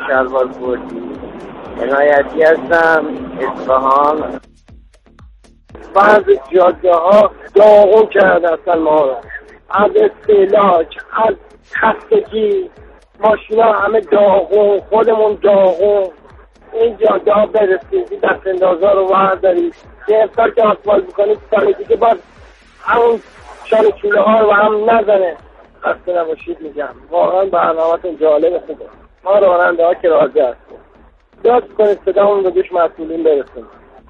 شلوار بردی. عنایتی هستم، اصفهان. بعضی جاده ها داغون کرده اصلا ما رو، از استعلاج، از خستگی، ماشینا همه داغون، خودمون داغون. این جاده ها برسیدی دست اندازه رو وردارید، یه افتار که آسفالت بکنید سال دیگه باز همون شال چوله ها رو هم نزنه. خسته نباشید میگم. واقعا برنامه‌تون جالب خوبه. ما راننده ها که راضی هستیم. دست کنید صدامون به گوش مسئولین برسیم.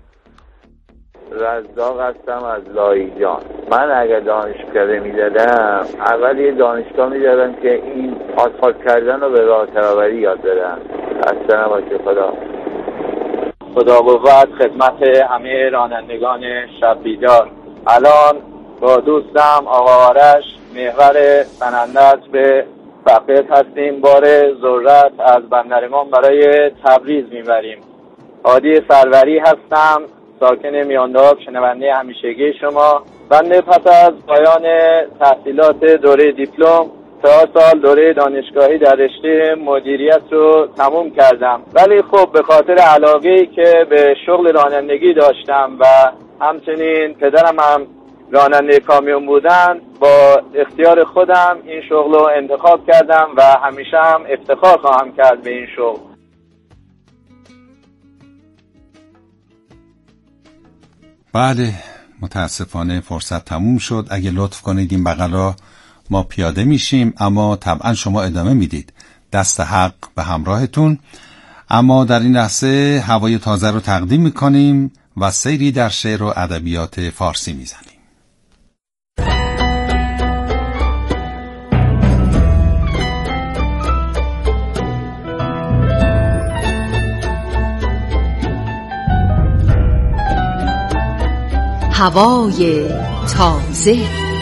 رزاق هستم از لایجان. من اگر دانشکده میدادم اول یه دانشگاه میدادم که این آسفالت کردن رو به راه ترابری یاد بدن. خسته نباشه. خدا بود خدمت همه رانندگان شب بیدار. الان با دوستم آقا آرش محور سنندت به فقط هستیم. بار ذرت از بندرمان برای تبریز میبریم. عادی سروری هستم، ساکن میانداب، شنونده همیشگی شما. بنده پس از پایان تحصیلات دوره دیپلم 4 سال دوره دانشگاهی در رشته مدیریت رو تموم کردم، ولی خب به خاطر علاقه‌ای که به شغل رانندگی داشتم و همچنین پدرم هم راننده کامیون بودن، با اختیار خودم این شغل رو انتخاب کردم و همیشه هم افتخار خواهم کرد به این شغل. بله، متاسفانه فرصت تموم شد. اگه لطف کنید این بغلا ما پیاده میشیم، اما طبعا شما ادامه میدید. دست حق به همراهتون. اما در این لحظه هوای تازه رو تقدیم میکنیم و سیری در شعر و ادبیات فارسی میزنیم. هوای تازه.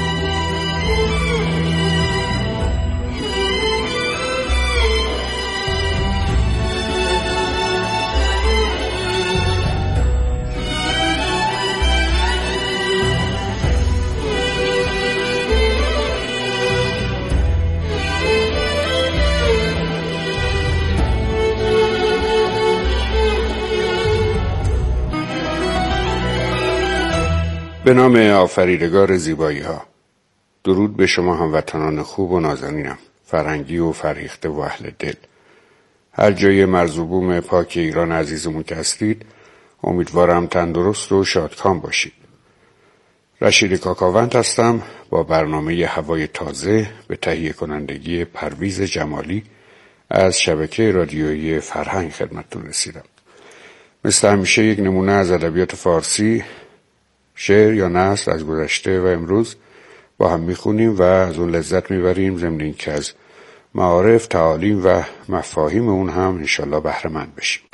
به نام آفریدگار زیبایی ها. درود به شما هموطنان خوب و نازنینم، فرهنگی و فرهیخته و اهل دل. هر جای مرز و بوم پاک ایران عزیزمون که هستید، امیدوارم تندرست و شادکام باشید. رشید کاکاوند هستم با برنامه هوای تازه به تهیه کنندگی پرویز جمالی از شبکه رادیویی فرهنگ خدمتتون رسیدم. مثل همیشه یک نمونه از ادبیات فارسی، شعر یا نثر از گذشته و امروز با هم میخونیم و از اون لذت میبریم، ضمن اینکه از معارف، تعالیم و مفاهیم اون هم انشالله بهره مند بشیم.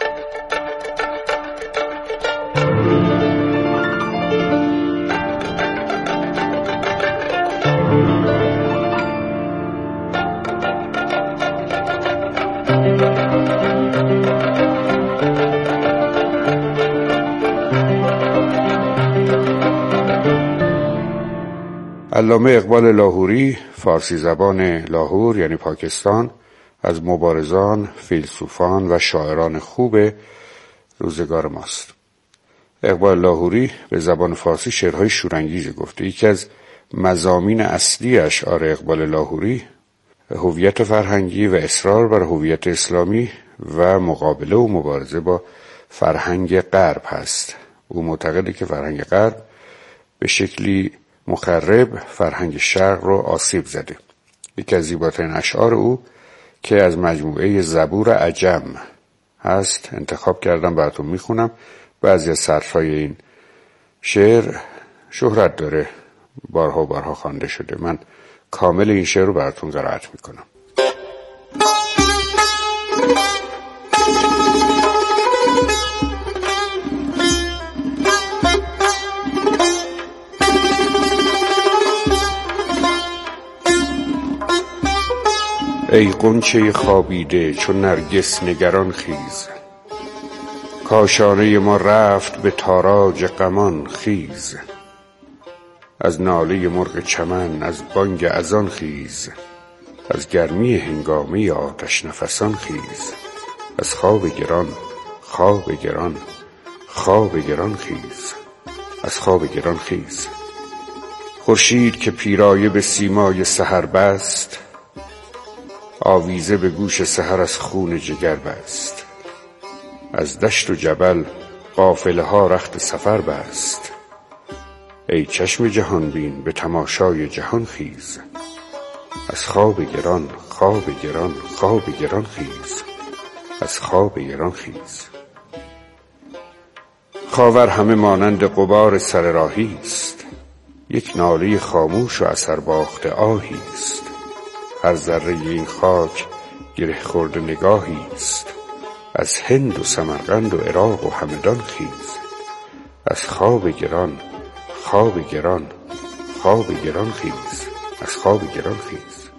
علامه اقبال لاهوری، فارسی زبان لاهور یعنی پاکستان، از مبارزان، فیلسوفان و شاعران خوب روزگار ماست. اقبال لاهوری به زبان فارسی شعرهای شورانگیز گفته. یکی از مضامین اصلی اشعار اقبال لاهوری هویت فرهنگی و اصرار بر هویت اسلامی و مقابله و مبارزه با فرهنگ غرب هست. او معتقده که فرهنگ غرب به شکلی مخرب فرهنگ شرق رو آسیب زده. یکی از زیباترین اشعار او که از مجموعه زبور عجم هست انتخاب کردم براتون میخونم. بعضی از سطرهای این شعر شهرت داره، بارها و بارها خوانده شده. من کامل این شعر رو براتون قرائت میکنم. ای غنچه خوابیده چون نرگس نگران خیز، کاشانه ما رفت به تاراج غمان خیز. از ناله مرغ چمن از بانگ اذان خیز، از گرمی هنگامه آتش نفسان خیز. از خواب گران، خواب گران، خواب گران خیز، از خواب گران خیز. خورشید که پیرایه به سیمای سحر بست، آویزه به گوش سحر از خون جگر بست. از دشت و جبل قافله ها رخت سفر بست، ای چشم جهان بین به تماشای جهان خیز، از خواب گران، خواب گران، خواب گران خیز، از خواب گران خیز. خاور همه مانند غبار سر راهی است، یک ناله خاموش و اثر باخته آهی است. هر ذره این خاک گره خورده نگاهی است، از هند و سمرقند و عراق و همدان خیز، از خواب گران، خواب گران، خواب گران خیز، از خواب گران خیز.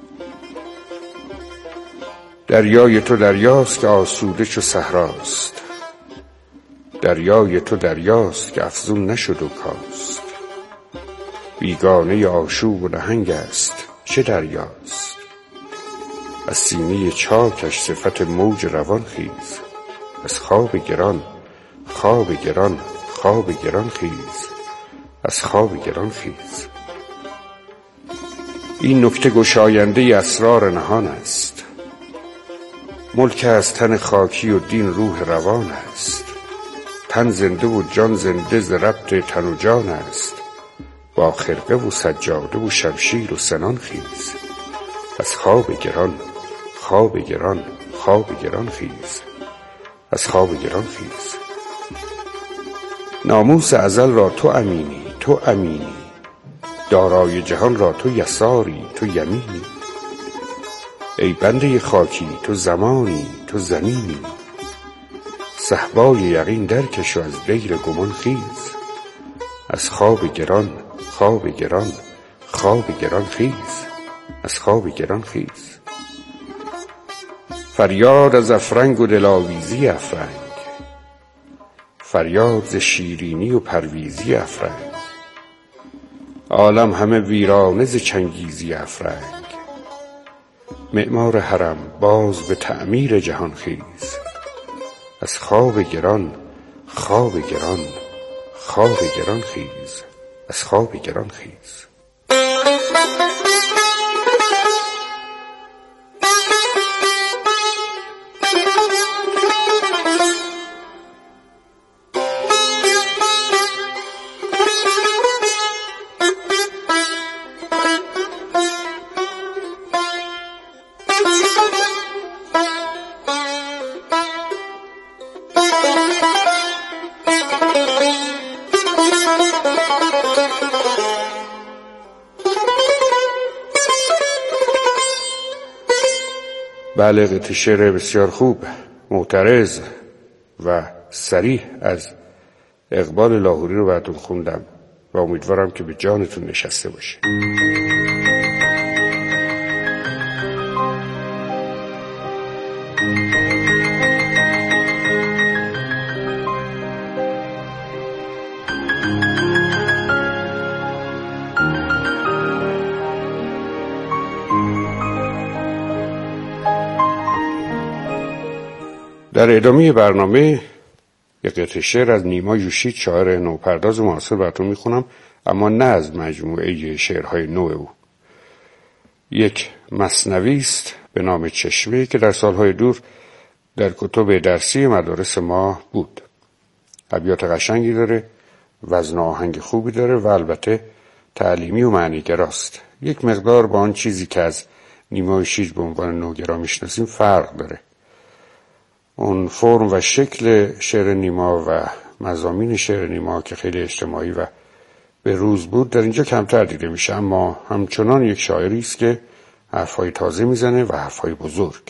دریای تو دریاست که آسوده چو صحراست، دریای تو دریاست که افزون نشد و کاست. بیگانه آشوب و نهنگ است چه دریاست، از سینه چاکش صفت موج روان خیز، از خواب گران، خواب گران، خواب گران خیز، از خواب گران خیز. این نکته گشاینده اسرار نهان است، ملک از تن خاکی و دین روح روان است. تن زنده و جان زنده ز ربط تن و جان است، با خرقه و سجاده و شمشیر و سنان خیز، از خواب گران، خواب گران، خواب گران خیز، از خواب گران خیز. ناموس ازل را تو امینی، تو امینی، دارای جهان را تو یساری، تو یمینی. ای بنده خاکی تو زمانی، تو زمینی، صهبای یقین درکش و از دیر گمان خیز، از خواب گران، خواب گران، خواب گران خیز، از خواب گران خیز. فریاد از افرنگ و دلاویزی افرنگ، فریاد ز شیرینی و پرویزی افرنگ. عالم همه ویرانه ز چنگیزی افرنگ، معمار حرم باز به تعمیر جهان خیز، از خواب گران، خواب گران، خواب گران خیز، از خواب گران خیز. بله، قطعه شعر بسیار خوب، معترض و صریح از اقبال لاهوری رو براتون خوندم و امیدوارم که به جانتون نشسته باشه. در ادامه برنامه یک قطعه شعر از نیما یوشید، شاعر نوپرداز معاصر براتون میخونم، اما نه از مجموعه شعرهای نو او. یک مثنوی است به نام چشمه که در سالهای دور در کتب درسی مدارس ما بود. ابیات قشنگی داره، وزن و آهنگ خوبی داره و البته تعلیمی و معنیگراست. یک مقدار با آن چیزی که از نیما یوشید به عنوان نوگرا میشناسیم فرق داره. اون فرم و شکل شعر نیما و مضامین شعر نیما که خیلی اجتماعی و به روز بود در اینجا کمتر دیده میشه، اما همچنان یک شاعری است که حرفای تازه میزنه و حرفای بزرگ.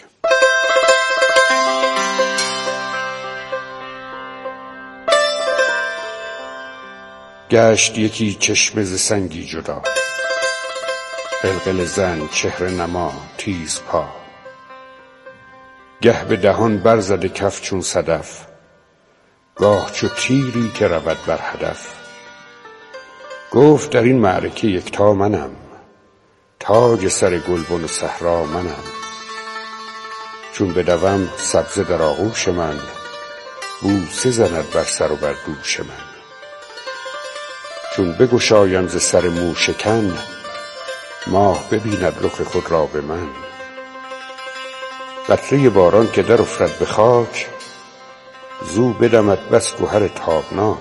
گشت یکی چشمه ز سنگی جدا، قلقل زن چهره نما تیز پا، گه به دهان برزده کف چون صدف، گاه چو تیری که رود بر هدف. گفت در این معرکه یکتا منم، تاج سر گلبن و صحرا منم. چون بدوم سبزه در آغوش من، بوسه زند بر سر و بر دوش من. چون بگشایم ز سر موشکن، ماه ببیند رخ خود را به من. قطره باران که در افتد به خاک، زو بدمد بس گهر تابناک.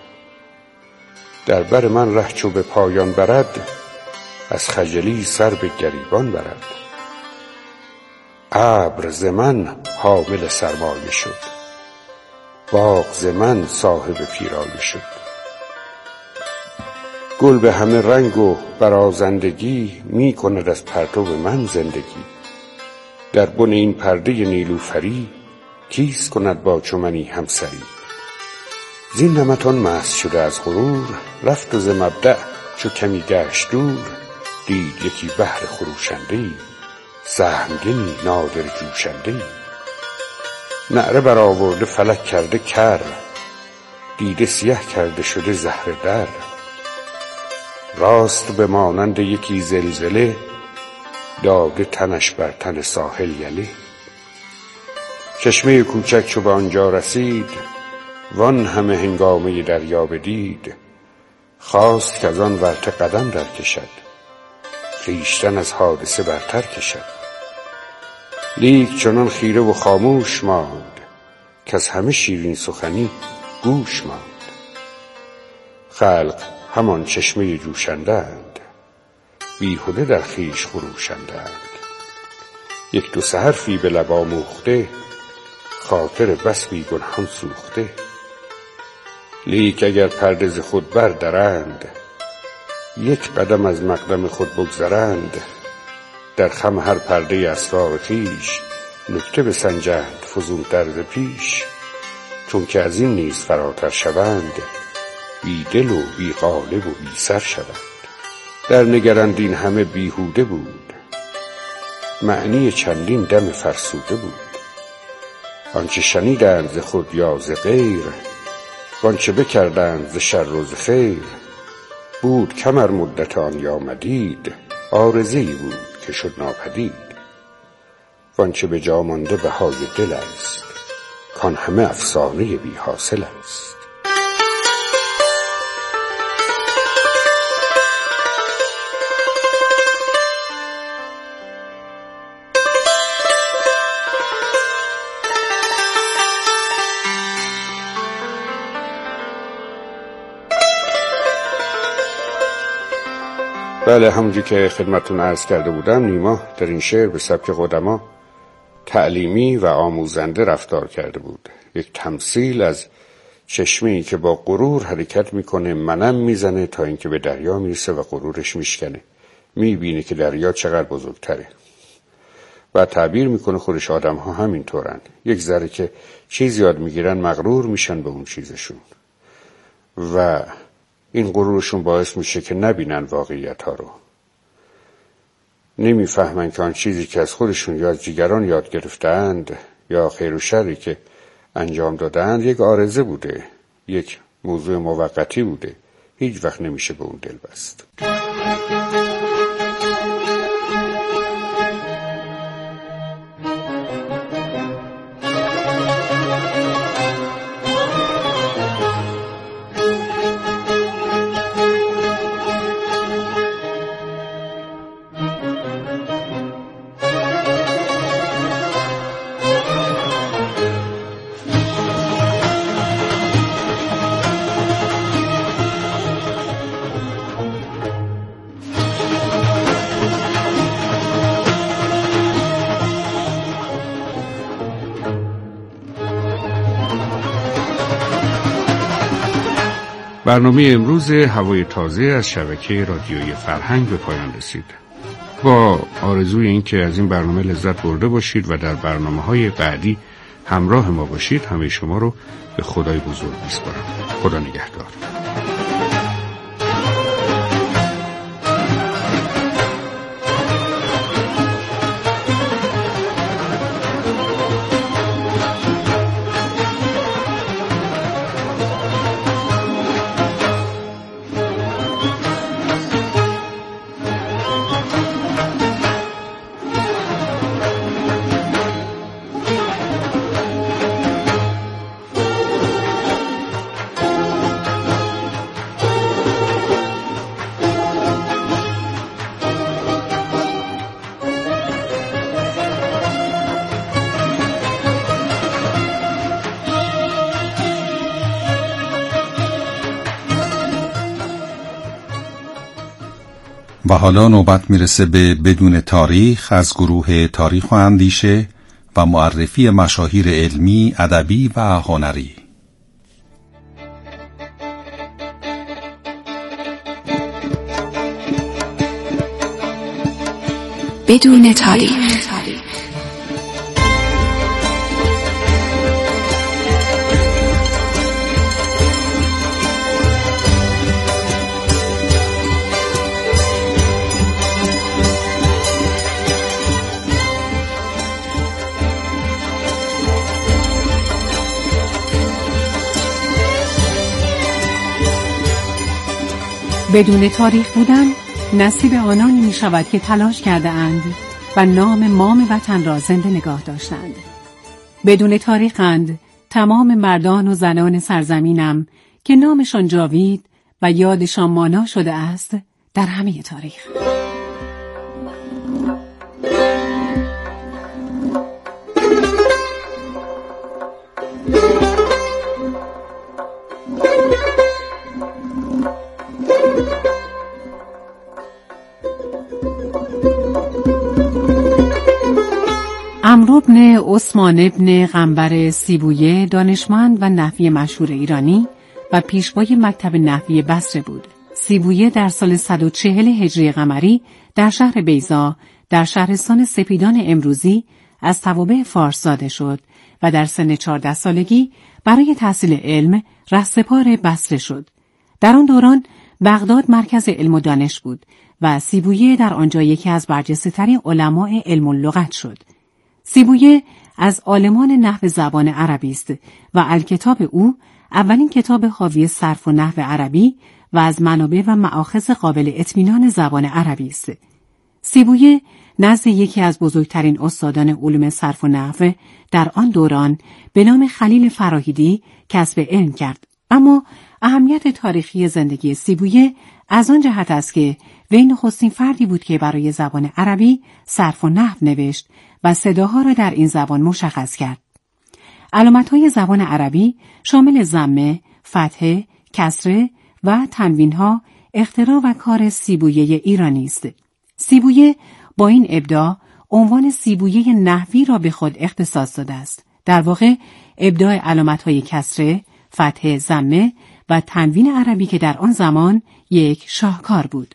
در بر من ره چو به پایان برد، از خجلی سر به گریبان برد. ابر ز من حامل سرمایه شد، باغ ز من صاحب پیرایه شد. گل به همه رنگ و برازندگی، می کند از پرتو من زندگی. در بن این پرده نیلوفری، کیست کند با چو منی همسری. زین نمطان مست شده از غرور، رفت و ز مبدأ چو کمی گشت دور. دید یکی بحر خروشنده‌ای، سهمگنی نادر جوشنده‌ای. نعره برآورده فلک کرده کر، دیده سیه کرده شده زهر در. راست به مانند یکی زلزله، داده تنش بر تن ساحل یله. چشمه کوچک چو به آنجا رسید، وان همه هنگامه دریا بدید. خواست که از آن ورطه قدم در کشد، خویشتن از حادثه برتر کشد. لیک چنان خیره و خاموش ماند، که از همه شیرین سخنی گوش ماند. خلق همان چشمه جوشندند، بیهوده در خویش خروشندند. یک دو سه حرفی به لب آموخته، خاطر بس بی گناهان سوخته. لیک اگر پرده ز خود بردرند، یک قدم از مقدم خود بگذرند. در خم هر پرده اسرار خویش، نکته بسنجند فزونتر ز پیش. چون که از این نیز فراتر شوند، بی دل و بی قالب و بی سر شوند. در نگرند این همه بیهوده بود، معنی چندین دم فرسوده بود. آنچه شنیدند ز خود یا ز غیر، وانچه بکردند ز شر و ز خیر. بود کمر مدت آن یا مدید، عارضه‌ای بود که شد ناپدید. وانچه به جا مانده بهای دل است، کان همه افسانه بی حاصل است. بله، همونجور که خدمتتون عرض کرده بودم، نیما در این شعر به سبک قدما تعلیمی و آموزنده رفتار کرده بود. یک تمثیل از چشمه‌ای که با غرور حرکت میکنه، منم میزنه تا اینکه به دریا میرسه و غرورش میشکنه. میبینه که دریا چقدر بزرگتره و تعبیر میکنه خودش آدم ها همینطورن. یک ذره که چیز یاد میگیرن مغرور میشن به اون چیزشون و این غرورشون باعث میشه که نبینن واقعیت ها رو. نمیفهمن که آن چیزی که از خودشون یا از دیگران یاد گرفتند یا خیر و شری که انجام دادند یک عارضه بوده، یک موضوع موقتی بوده. هیچ وقت نمیشه به اون دل بست. برنامه امروز هوای تازه از شبکه رادیویی فرهنگ به پایان رسید. با آرزوی این که از این برنامه لذت برده باشید و در برنامه‌های بعدی همراه ما باشید، همه شما رو به خدای بزرگ میسپارم. خدا نگهدار. و حالا نوبت میرسه به بدون تاریخ از گروه تاریخ و اندیشه و معرفی مشاهیر علمی، ادبی و هنری. بدون تاریخ. بدون تاریخ بودن نصیب آنانی می شود که تلاش کرده اند و نام مام وطن را زنده نگاه داشتند. بدون تاریخند تمام مردان و زنان سرزمینم که نامشان جاوید و یادشان مانا شده است در همه تاریخ. عمرو بن عثمان بن قنبر سیبویه دانشمند و نحوی مشهور ایرانی و پیشوای مکتب نحوی بصره بود. سیبویه در سال 140 هجری قمری در شهر بیضا در شهرستان سپیدان امروزی از توابع فارس زاده شد و در سن 14 سالگی برای تحصیل علم رهسپار بصره شد. در آن دوران بغداد مرکز علم و دانش بود و سیبویه در آنجا یکی از برجسته‌ترین علماء علم اللغت شد. سیبویه از عالمان نحو زبان عربی است و الکتاب او اولین کتاب حاوی صرف و نحو عربی و از منابع و مآخذ قابل اطمینان زبان عربی است. سیبویه نزد یکی از بزرگترین استادان علوم صرف و نحو در آن دوران به نام خلیل فراهیدی کسب علم کرد. اما اهمیت تاریخی زندگی سیبویه از آن جهت است که وی نخستین فردی بود که برای زبان عربی صرف و نحو نوشت و صداها را در این زبان مشخص کرد. علامت‌های زبان عربی شامل ضمه، فتحه، کسره و تنوین‌ها اختراع و کار سیبویه ایرانی است. سیبویه با این ابداع عنوان سیبویه نحوی را به خود اختصاص داده است. در واقع ابداع علامت‌های کسره، فتحه، ضمه و تنوین عربی که در آن زمان یک شاهکار بود.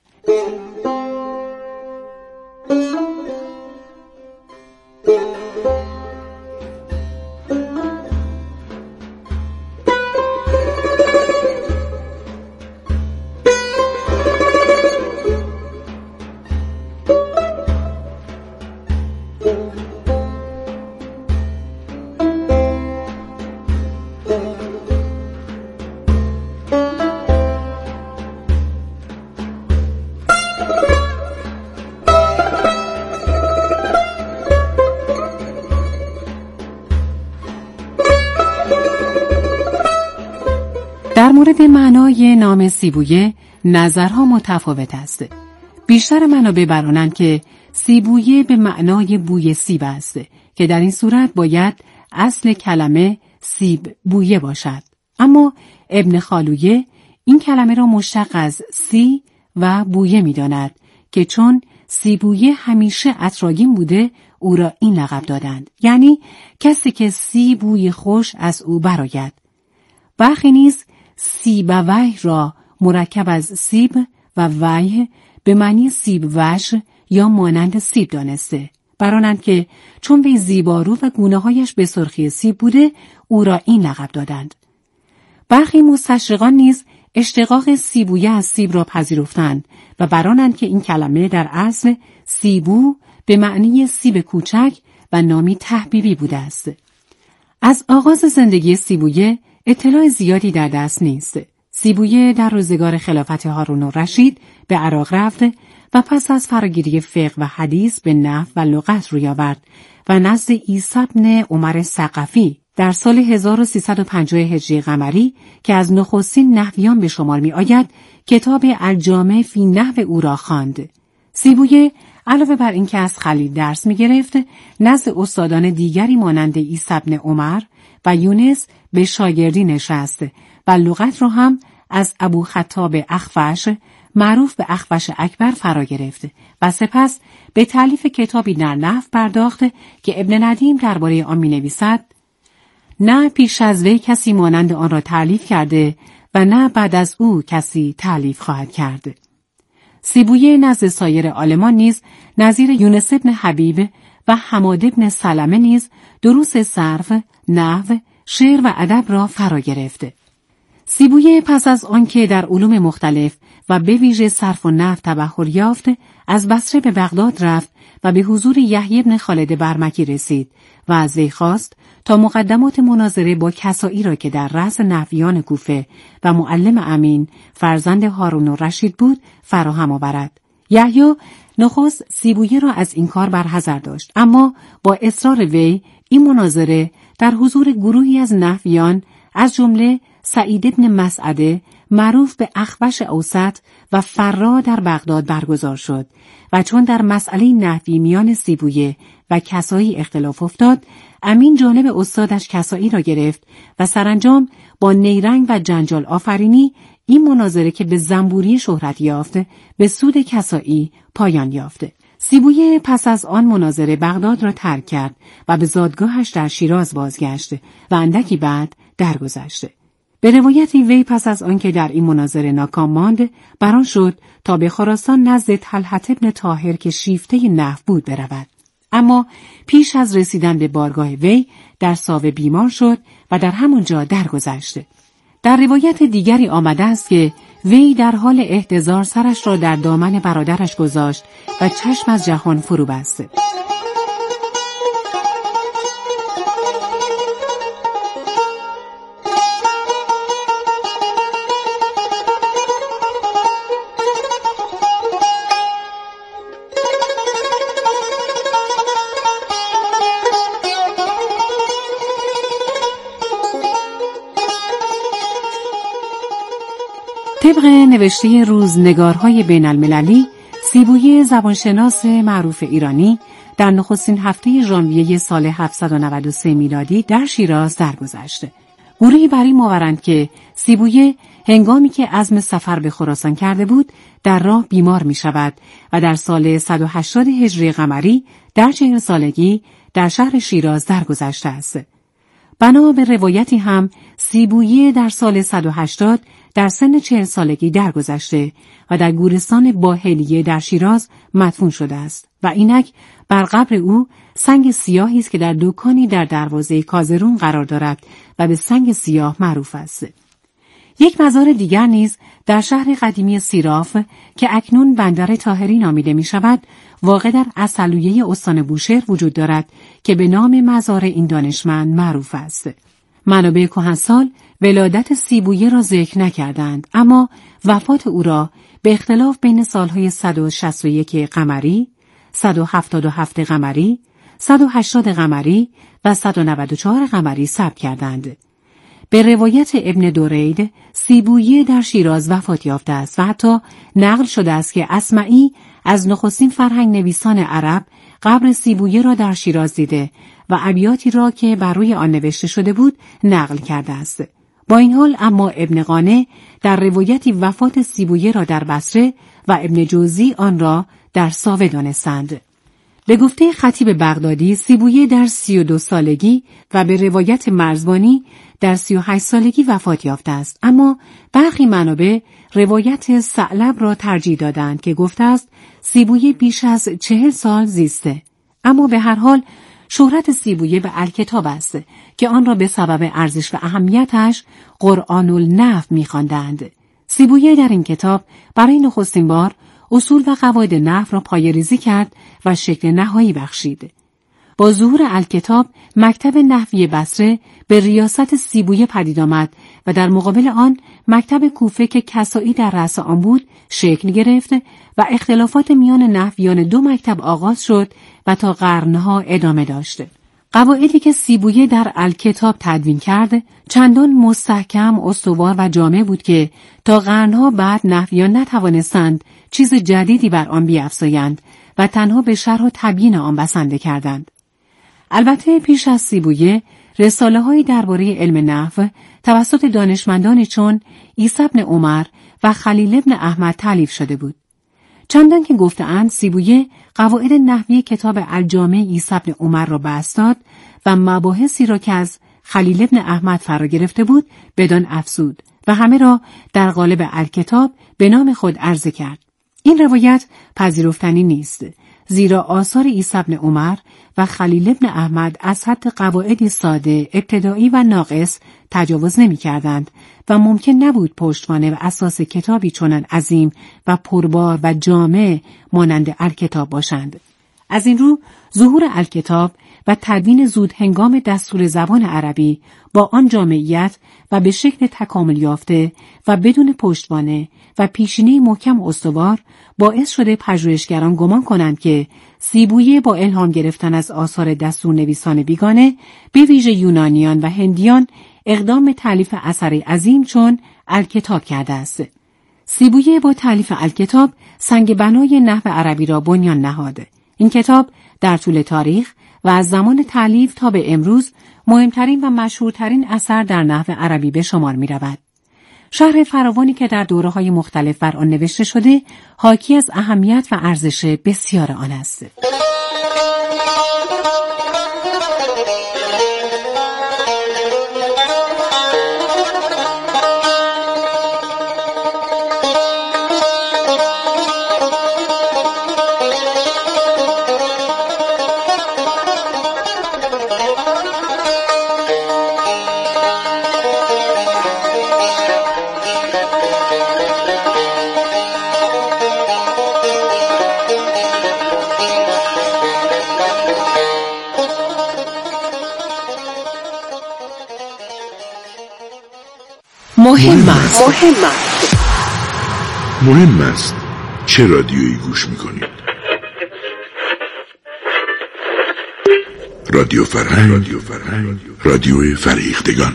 در مورد معنای نام سیبویه نظرها متفاوت است. بیشتر منابع برانند که سیبویه به معنای بوی سیب است که در این صورت باید اصل کلمه سیب بویه باشد. اما ابن خالویه این کلمه را مشتق از سی و بویه می داند که چون سیبویه همیشه عطرآگین بوده او را این لقب دادند، یعنی کسی که سی بوی خوش از او برآید. برخی نیز سیبویه را مرکب از سیب و ویه به معنی سیب وش یا مانند سیب دانسته، برانند که چون وی زیبارو و گونه‌هایش به سرخی سیب بوده او را این لقب دادند. برخی مستشرقان نیز اشتقاق سیبویه از سیب را پذیرفتند و برانند که این کلمه در اصل سیبو به معنی سیب کوچک و نامی تحبیبی بوده است. از آغاز زندگی سیبویه اطلاع زیادی در دست نیست. سیبویه در روزگار خلافت هارون الرشید به عراق رفت و پس از فراگیری فقه و حدیث به نحو و لغت روی آورد و نزد عیسی بن عمر ثقفی در سال 1350 هجری قمری که از نخستین نحویان به شمار می آید کتاب الجامع فی نحو او را خواند. سیبویه علاوه بر اینکه از خلیل درس می گرفت، نزد استادان دیگری مانند عیسی بن عمر و یونس به شاگردی نشست و لغت را هم از ابو خطاب اخفش معروف به اخفش اکبر فرا گرفت و سپس به تألیف کتابی در نحو پرداخت که ابن ندیم درباره آن می‌نویسد: نه پیش از وی کسی مانند آن را تألیف کرده و نه بعد از او کسی تألیف خواهد کرد. سیبویه نزد سایر عالمان نیز نظیر یونس بن حبیب و حماد بن سلمه نیز دروس صرف، نحو، شعر و ادب را فرا گرفت. سیبویه پس از آنکه در علوم مختلف و به ویژه صرف و نحو تبحر یافت، از بصره به بغداد رفت و به حضور یحیی بن خالد برمکی رسید و از وی خواست تا مقدمات مناظره با کسائی را که در رأس نحویان کوفه و معلم امین فرزند هارون الرشید بود فراهم آورد. یحیی نخست سیبویه را از این کار برحذر داشت، اما با اصرار وی این مناظره در حضور گروهی از نحویان از جمله سعید بن مسعده معروف به اخفش اوسط و فرا در بغداد برگزار شد و چون در مسئله نحوی میان سیبویه و کسائی اختلاف افتاد، امین جانب استادش کسائی را گرفت و سرانجام با نیرنگ و جنجال آفرینی این مناظره که به زنبوری شهرت یافت به سود کسائی پایان یافت. سیبویه پس از آن مناظره بغداد را ترک کرد و به زادگاهش در شیراز بازگشت و اندکی بعد درگذشت. به روایتی وی پس از آنکه در این مناظره ناکام ماند، بران شد تا به خراسان نزد طلحة بن طاهر که شیفته نحو بود برود. اما پیش از رسیدن به بارگاه وی در ساوه بیمار شد و در همونجا درگذشت. در روایت دیگری آمده است که وی در حال احتضار سرش را در دامن برادرش گذاشت و چشم از جهان فرو بست. طبق نوشته روزنگارهای بین المللی، سیبویه زبانشناس معروف ایرانی در نخستین هفته ژانویه سال 793 میلادی در شیراز درگذشت. گروهی بر این باورند که سیبویه هنگامی که عزم سفر به خراسان کرده بود در راه بیمار می شود و در سال 180 هجری قمری در 40 سالگی در شهر شیراز درگذشته است. بنا به روایتی هم سیبویه در سال 180 در سن 40 سالگی درگذشته و در گورستان باهلیه در شیراز مدفون شده است و اینک بر قبر او سنگ سیاهی است که در دکانی در دروازه کازرون قرار دارد و به سنگ سیاه معروف است. یک مزار دیگر نیز در شهر قدیمی سیراف که اکنون بندر طاهری نامیده می شود واقع در عسلویه استان بوشهر وجود دارد که به نام مزار این دانشمند معروف است. منابع کهنسال ولادت سیبویه را ذکر نکردند، اما وفات او را به اختلاف بین سالهای 161 قمری، 177 قمری، 180 قمری و 194 قمری ثبت کردند. به روایت ابن درید سیبویه در شیراز وفات یافته است و حتی نقل شده است که اصمعی از نخستین فرهنگ نویسان عرب قبر سیبویه را در شیراز دیده و ابیاتی را که بر روی آن نوشته شده بود نقل کرده است. با این حال اما ابن قانع در روایتی وفات سیبویه را در بصره و ابن جوزی آن را در ساوه دانستند. به گفته خطیب بغدادی سیبویه در 32 سالگی و به روایت مرزبانی در 38 سالگی وفات یافته است، اما برخی منابع روایت ثعلب را ترجیح دادند که گفته است سیبویه بیش از 40 سال زیسته. اما به هر حال شهرت سیبویه به الکتاب است که آن را به سبب ارزش و اهمیتش قرآن النحو می‌خواندند. سیبویه در این کتاب برای نخستین بار اصول و قواعد نحو را پایه‌ریزی کرد و شکل نهایی بخشید. با ظهور الکتاب مکتب نحوی بصره به ریاست سیبویه پدید آمد و در مقابل آن مکتب کوفه که کسائی در رأس آن بود شکل گرفت و اختلافات میان نحویان دو مکتب آغاز شد و تا قرنها ادامه داشت. قواعدی که سیبویه در الکتاب تدوین کرد چندان مستحکم، استوار و جامع بود که تا قرنها بعد نحویان نتوانستند چیز جدیدی بر آن بیفزایند و تنها به شرح و تبیین آن بسنده کردند. البته پیش از سیبویه رساله‌هایی درباره علم نحو توسط دانشمندانی چون عیسی بن عمر و خلیل ابن احمد تالیف شده بود. چندان که گفته‌اند سیبویه قواعد نحوی کتاب الجامع عیسی بن عمر را بسط داد و مباحثی را که از خلیل ابن احمد فرا گرفته بود بدان افزود و همه را در قالب الکتاب به نام خود عرضه کرد. این روایت پذیرفتنی نیست، زیرا آثار عیسی بن عمر و خلیل ابن احمد از حد قواعد ساده، ابتدایی و ناقص تجاوز نمی کردند و ممکن نبود پشتوانه و اساس کتابی چنان عظیم و پربار و جامع مانند الکتاب باشند. از این رو ظهور الکتاب و تدوین زود هنگام دستور زبان عربی با آن جامعیت و به شکل تکامل یافته و بدون پشتوانه و پیشینه محکم و استوار باعث شده پژوهشگران گمان کنند که سیبویه با الهام گرفتن از آثار دستور نویسان بیگانه به ویژه یونانیان و هندیان اقدام به تالیف اثری عظیم چون الکتاب کرده است. سیبویه با تالیف الکتاب سنگ بنای نحو عربی را بنیان نهاد. این کتاب در طول تاریخ و از زمان تالیف تا به امروز مهمترین و مشهورترین اثر در نحو عربی به شمار می رود. شرح فراوانی که در دوره‌های مختلف بر آن نوشته شده حاکی از اهمیت و ارزش بسیار آن است. مهم است چه رادیویی گوش میکنید. رادیو فرهنگ، رادیو فریختگان.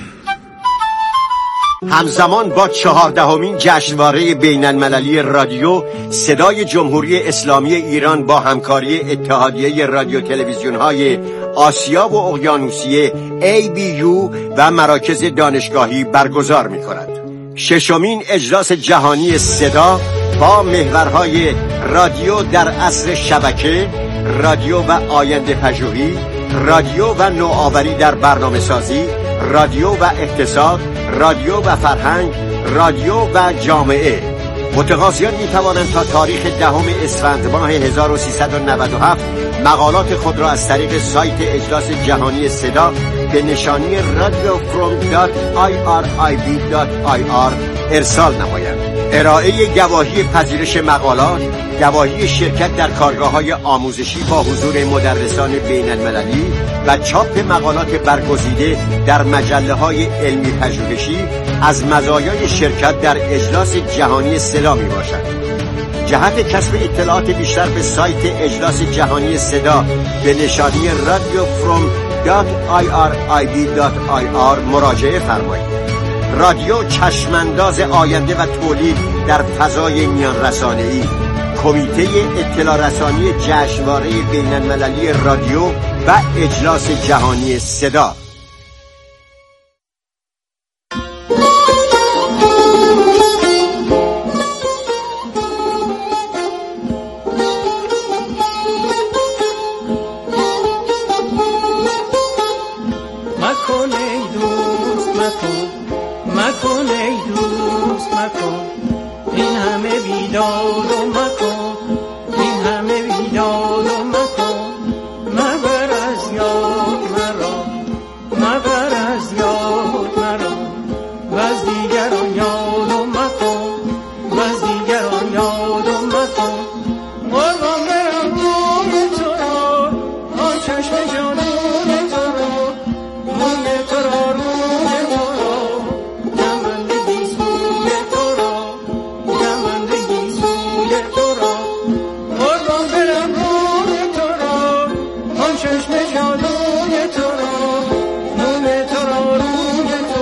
همزمان با 14مین جشنواره بین المللی رادیو، صدای جمهوری اسلامی ایران با همکاری اتحادیه رادیو تلویزیون های آسیا و اقیانوسیه ABU و مراکز دانشگاهی برگزار می کند. 6مین اجلاس جهانی صدا با محورهای رادیو در عصر شبکه، رادیو و آینده پژوهی، رادیو و نوآوری در برنامه سازی، رادیو و اقتصاد، رادیو و فرهنگ، رادیو و جامعه. متقاضیان می توانند تا تاریخ 10 اسفند ماه 1397 مقالات خود را از طریق سایت اجلاس جهانی صدا به نشانی radio.from.irib.ir ارسال نمایند. ارائه گواهی پذیرش مقالات، گواهی شرکت در کارگاه‌های آموزشی با حضور مدرسان بین المللی و چاپ مقالات برگزیده در مجله‌های علمی پژوهشی از مزایای شرکت در اجلاس جهانی صدا میباشد. جهت کسب اطلاعات بیشتر به سایت اجلاس جهانی صدا به نشانی radio.from.irib.ir مراجعه فرمایید. رادیو چشمانداز آینده و تولید در فضای میان رسانه‌ای. کمیته اطلاع رسانی جشنواره بین المللی رادیو و اجلاس جهانی صدا. مکن ای دوست مکن، این همه بیداد و